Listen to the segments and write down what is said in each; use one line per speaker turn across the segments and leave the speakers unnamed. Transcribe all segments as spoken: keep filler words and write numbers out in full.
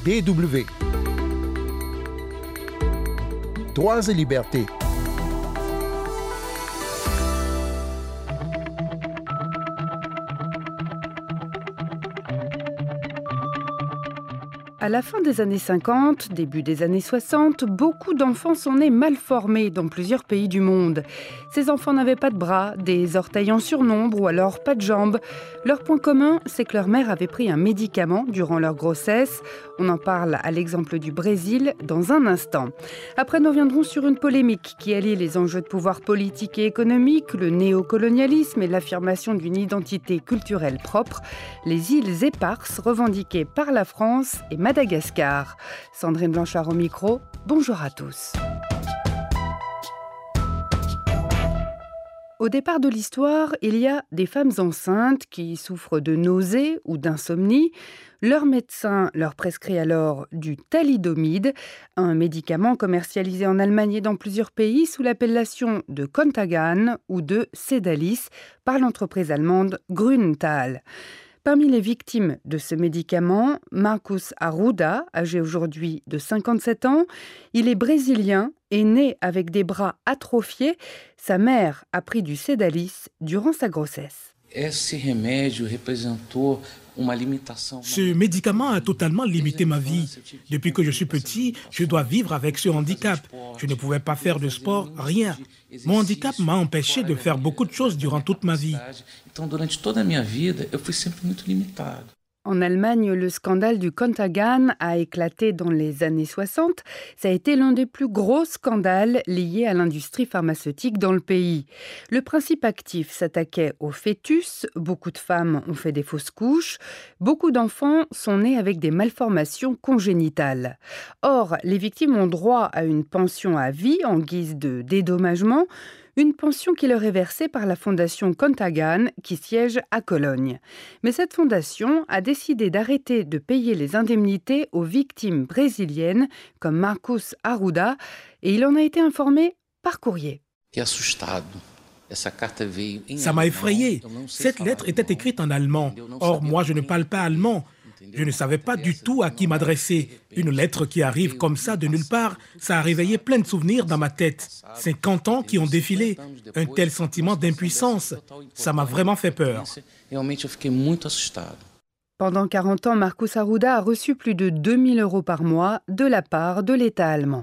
D W. Droits et libertés.
À la fin des années cinquante, début des années soixante, beaucoup d'enfants sont nés mal formés dans plusieurs pays du monde. Ces enfants n'avaient pas de bras, des orteils en surnombre ou alors pas de jambes. Leur point commun, c'est que leur mère avait pris un médicament durant leur grossesse. On en parle à l'exemple du Brésil dans un instant. Après, nous reviendrons sur une polémique qui allie les enjeux de pouvoir politique et économique, le néocolonialisme et l'affirmation d'une identité culturelle propre, les îles éparses revendiquées par la France et Madagascar. Sandrine Blanchard au micro, bonjour à tous. Au départ de l'histoire, il y a des femmes enceintes qui souffrent de nausées ou d'insomnie. Leur médecin leur prescrit alors du thalidomide, un médicament commercialisé en Allemagne et dans plusieurs pays sous l'appellation de Contagan ou de Sedalis par l'entreprise allemande Grünenthal. Parmi les victimes de ce médicament, Marcus Arruda, âgé aujourd'hui de cinquante-sept ans, il est brésilien et né avec des bras atrophiés. Sa mère a pris du Sedalis durant sa grossesse.
Ce médicament a totalement limité ma vie. Depuis que je suis petit, je dois vivre avec ce handicap. Je ne pouvais pas faire de sport, rien. Mon handicap m'a empêché de faire beaucoup de choses durant toute ma vie.
En Allemagne, le scandale du Contagan a éclaté dans les années soixante. Ça a été l'un des plus gros scandales liés à l'industrie pharmaceutique dans le pays. Le principe actif s'attaquait au fœtus. Beaucoup de femmes ont fait des fausses couches. Beaucoup d'enfants sont nés avec des malformations congénitales. Or, les victimes ont droit à une pension à vie en guise de dédommagement. Une pension qui leur est versée par la fondation Contagan qui siège à Cologne. Mais cette fondation a décidé d'arrêter de payer les indemnités aux victimes brésiliennes comme Marcus Arruda et il en a été informé par courrier.
Ça m'a effrayé. Cette lettre était écrite en allemand. Or, moi, je ne parle pas allemand. Je ne savais pas du tout à qui m'adresser. Une lettre qui arrive comme ça de nulle part, ça a réveillé plein de souvenirs dans ma tête. cinquante ans qui ont défilé. Un tel sentiment d'impuissance, ça m'a vraiment fait peur.
Pendant quarante ans, Marcus Arruda a reçu plus de deux mille euros par mois de la part de l'État allemand.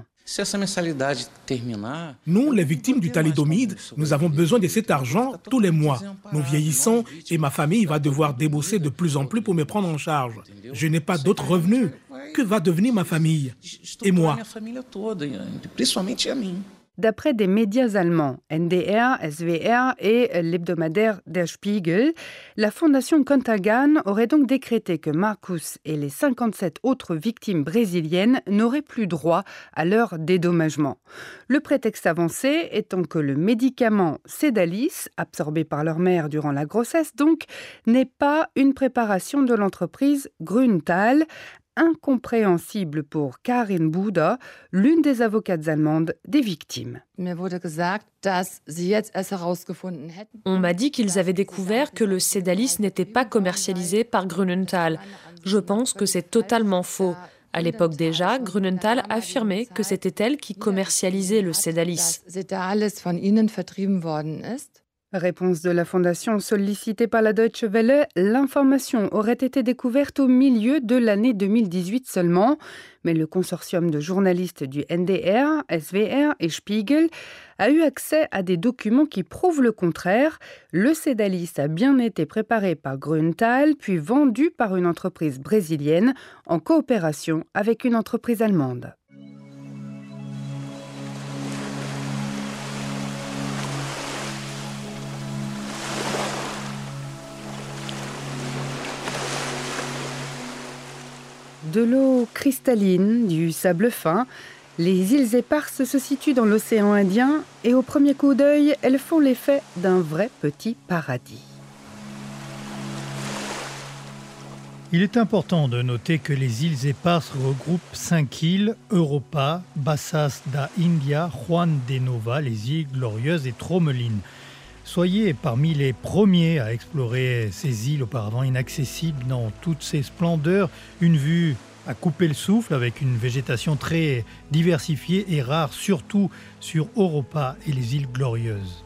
Nous, les victimes du thalidomide, nous avons besoin de cet argent tous les mois. Nous vieillissons et ma famille va devoir débourser de plus en plus pour me prendre en charge. Je n'ai pas d'autres revenus. Que va devenir ma famille? Et moi?
D'après des médias allemands, N D R, S W R et l'hebdomadaire Der Spiegel, la fondation Contagan aurait donc décrété que Marcus et les cinquante-sept autres victimes brésiliennes n'auraient plus droit à leur dédommagement. Le prétexte avancé étant que le médicament Sedalis, absorbé par leur mère durant la grossesse donc, n'est pas une préparation de l'entreprise Grünenthal, incompréhensible pour Karin Buder, l'une des avocates allemandes des victimes.
On m'a dit qu'ils avaient découvert que le Sedalis n'était pas commercialisé par Grünenthal. Je pense que c'est totalement faux. À l'époque déjà, Grünenthal affirmait que c'était elle qui commercialisait le Sedalis.
Réponse de la fondation sollicitée par la Deutsche Welle, l'information aurait été découverte au milieu de l'année deux mille dix-huit seulement, mais le consortium de journalistes du N D R, S W R et Spiegel a eu accès à des documents qui prouvent le contraire. Le Sedalis a bien été préparé par Grünenthal, puis vendu par une entreprise brésilienne en coopération avec une entreprise allemande. De l'eau cristalline, du sable fin, les îles éparses se situent dans l'océan Indien et au premier coup d'œil, elles font l'effet d'un vrai petit paradis.
Il est important de noter que les îles éparses regroupent cinq îles, Europa, Bassas da India, Juan de Nova, les îles Glorieuses et Tromelin. Soyez parmi les premiers à explorer ces îles auparavant inaccessibles dans toutes ces splendeurs, une vue à couper le souffle avec une végétation très diversifiée et rare, surtout sur Europa et les îles Glorieuses.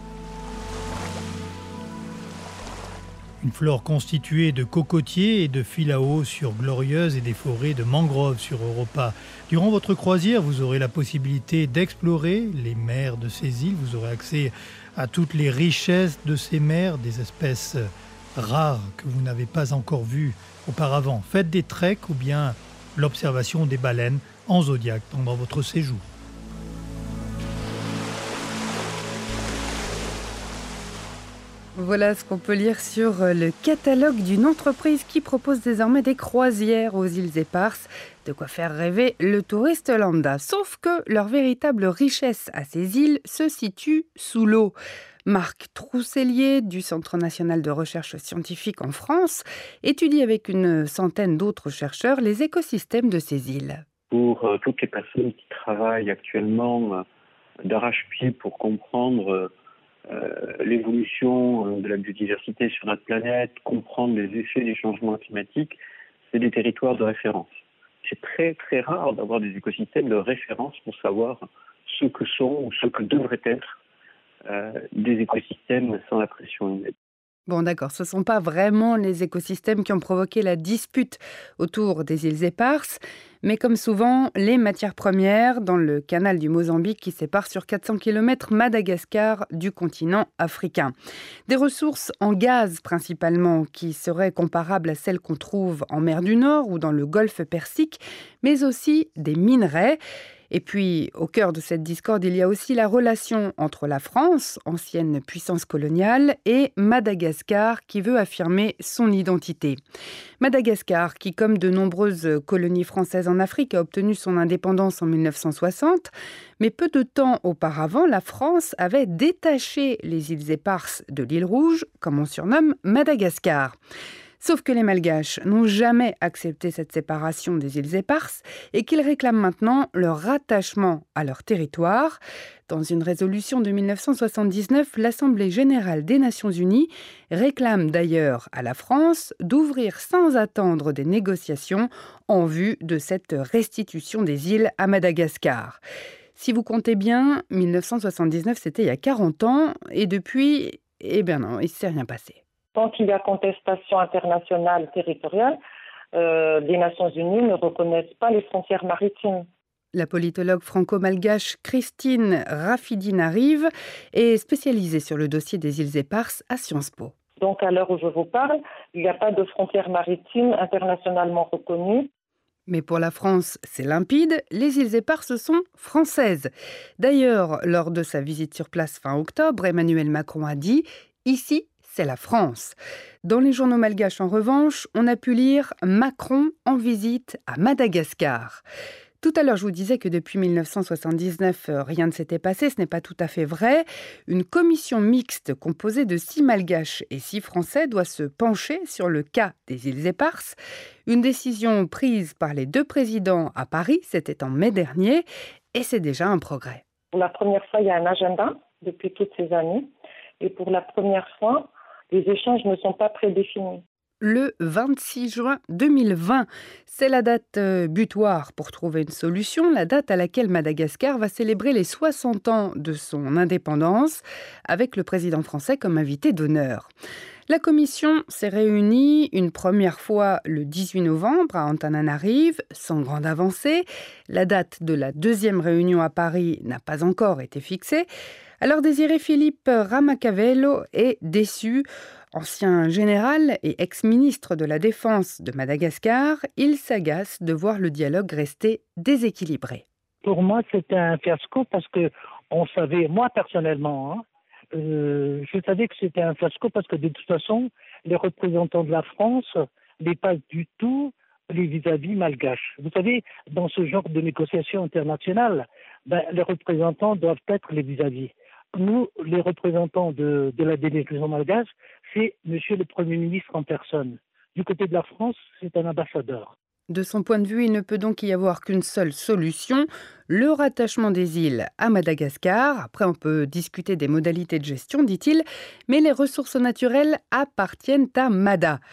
Une flore constituée de cocotiers et de philao sur Glorieuse et des forêts de mangroves sur Europa. Durant votre croisière, vous aurez la possibilité d'explorer les mers de ces îles. Vous aurez accès à toutes les richesses de ces mers, des espèces rares que vous n'avez pas encore vues auparavant. Faites des treks ou bien l'observation des baleines en zodiaque pendant votre séjour.
Voilà ce qu'on peut lire sur le catalogue d'une entreprise qui propose désormais des croisières aux îles éparses. De quoi faire rêver le touriste lambda. Sauf que leur véritable richesse à ces îles se situe sous l'eau. Marc Trousselier, du Centre national de recherche scientifique en France, étudie avec une centaine d'autres chercheurs les écosystèmes de ces îles.
Pour euh, toutes les personnes qui travaillent actuellement euh, d'arrache-pied pour comprendre Euh, l'évolution de la biodiversité sur notre planète, comprendre les effets des changements climatiques, c'est des territoires de référence. C'est très très rare d'avoir des écosystèmes de référence pour savoir ce que sont ou ce que devraient être euh, des écosystèmes sans la pression humaine.
Bon d'accord, ce ne sont pas vraiment les écosystèmes qui ont provoqué la dispute autour des îles éparses, mais comme souvent, les matières premières dans le canal du Mozambique qui sépare sur quatre cents kilomètres Madagascar du continent africain. Des ressources en gaz principalement qui seraient comparables à celles qu'on trouve en mer du Nord ou dans le golfe Persique, mais aussi des minerais. Et puis, au cœur de cette discorde, il y a aussi la relation entre la France, ancienne puissance coloniale, et Madagascar, qui veut affirmer son identité. Madagascar, qui, comme de nombreuses colonies françaises en Afrique, a obtenu son indépendance en mille neuf cent soixante, mais peu de temps auparavant, la France avait détaché les îles éparses de l'île Rouge, comme on surnomme Madagascar. Sauf que les Malgaches n'ont jamais accepté cette séparation des îles éparses et qu'ils réclament maintenant leur rattachement à leur territoire. Dans une résolution de mille neuf cent soixante-dix-neuf, l'Assemblée générale des Nations unies réclame d'ailleurs à la France d'ouvrir sans attendre des négociations en vue de cette restitution des îles à Madagascar. Si vous comptez bien, mille neuf cent soixante-dix-neuf, c'était il y a quarante ans et depuis, eh bien non, il ne s'est rien passé.
Tant qu'il y a contestation internationale territoriale, euh, les Nations unies ne reconnaissent pas les frontières maritimes.
La politologue franco-malgache Christine Rafidi-Narive est spécialisée sur le dossier des îles éparses à Sciences Po.
Donc à l'heure où je vous parle, il n'y a pas de frontières maritimes internationalement reconnues.
Mais pour la France, c'est limpide, les îles éparses sont françaises. D'ailleurs, lors de sa visite sur place fin octobre, Emmanuel Macron a dit « Ici, c'est la France ». Dans les journaux malgaches, en revanche, on a pu lire « Macron en visite à Madagascar ». Tout à l'heure, je vous disais que depuis mille neuf cent soixante-dix-neuf, rien ne s'était passé. Ce n'est pas tout à fait vrai. Une commission mixte composée de six malgaches et six français doit se pencher sur le cas des îles éparses. Une décision prise par les deux présidents à Paris, c'était en mai dernier, et c'est déjà un progrès.
Pour la première fois, il y a un agenda depuis toutes ces années. Et pour la première fois, les échanges ne sont pas prédéfinis.
Le vingt-six juin deux mille vingt, c'est la date butoir pour trouver une solution, la date à laquelle Madagascar va célébrer les soixante ans de son indépendance, avec le président français comme invité d'honneur. La commission s'est réunie une première fois le dix-huit novembre à Antananarive, sans grande avancée. La date de la deuxième réunion à Paris n'a pas encore été fixée. Alors Désiré Philippe Ramacavello est déçu. Ancien général et ex-ministre de la Défense de Madagascar, il s'agace de voir le dialogue rester déséquilibré.
Pour moi, c'était un fiasco parce que on savait, moi personnellement, hein, euh, je savais que c'était un fiasco parce que de toute façon, les représentants de la France n'est pas du tout les vis-à-vis malgaches. Vous savez, dans ce genre de négociations internationales, ben, les représentants doivent être les vis-à-vis. Nous, les représentants de, de la délégation malgache, c'est Monsieur le Premier ministre en personne. Du côté de la France, c'est un ambassadeur.
De son point de vue, il ne peut donc y avoir qu'une seule solution, le rattachement des îles à Madagascar. Après, on peut discuter des modalités de gestion, dit-il, mais les ressources naturelles appartiennent à Mada.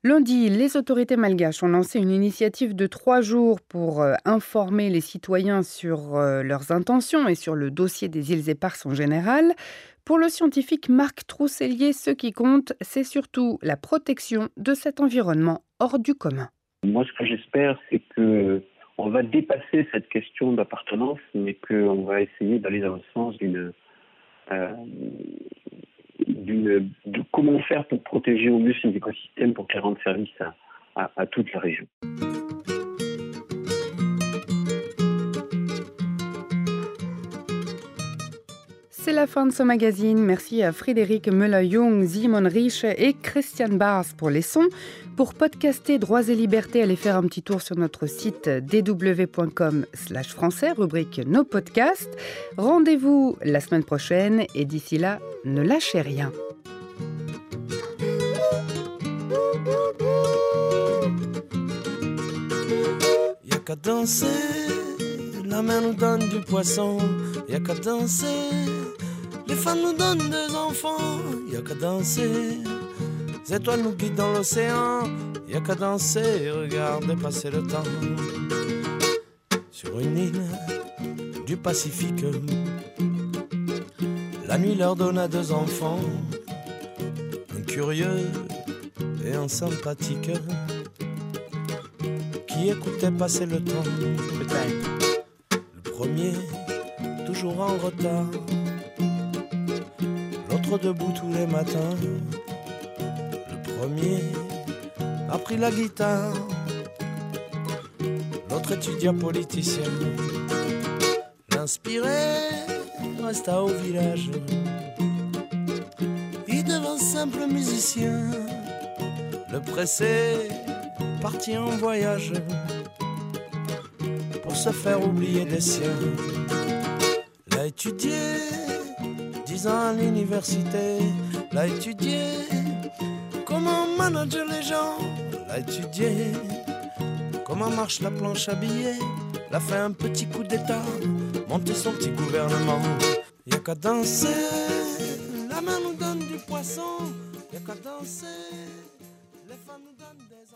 Lundi, les autorités malgaches ont lancé une initiative de trois jours pour euh, informer les citoyens sur euh, leurs intentions et sur le dossier des îles éparses en général. Pour le scientifique Marc Trousselier, ce qui compte, c'est surtout la protection de cet environnement hors du commun.
Moi, ce que j'espère, c'est qu'on va dépasser cette question d'appartenance, mais qu'on va essayer d'aller dans le sens d'une... Euh, d'une, de comment faire pour protéger au mieux ces écosystèmes pour qu'ils rendent service à, à, à toute la région.
C'est la fin de ce magazine. Merci à Frédéric Müller-Jung, Simon Riche et Christian Bars pour les sons. Pour podcaster Droits et Libertés, allez faire un petit tour sur notre site d w point com slash français, rubrique Nos podcasts. Rendez-vous la semaine prochaine et d'ici là, ne lâchez rien.
Y'a qu'à danser, la mer nous donne du poisson. Y'a qu'à danser, les femmes nous donnent des enfants. Y'a qu'à danser, les étoiles nous guident dans l'océan. Y'a qu'à danser, regardez passer le temps. Sur une île du Pacifique, la nuit leur donna deux enfants, un curieux et un sympathique, qui écoutait passer le temps. Le premier, toujours en retard, l'autre debout tous les matins. Le premier a pris la guitare, l'autre étudia politicien. L'inspiré resta au village, il devint simple musicien. Le pressé partit en voyage pour se faire oublier des siens. L'a étudié dix ans à l'université, l'a étudié comment manager les gens, l'a étudié comment marche la planche à billets, l'a fait un petit coup d'état, monter son petit gouvernement. Y'a qu'à danser, la main nous donne du poisson. Y'a qu'à danser, les femmes nous donnent des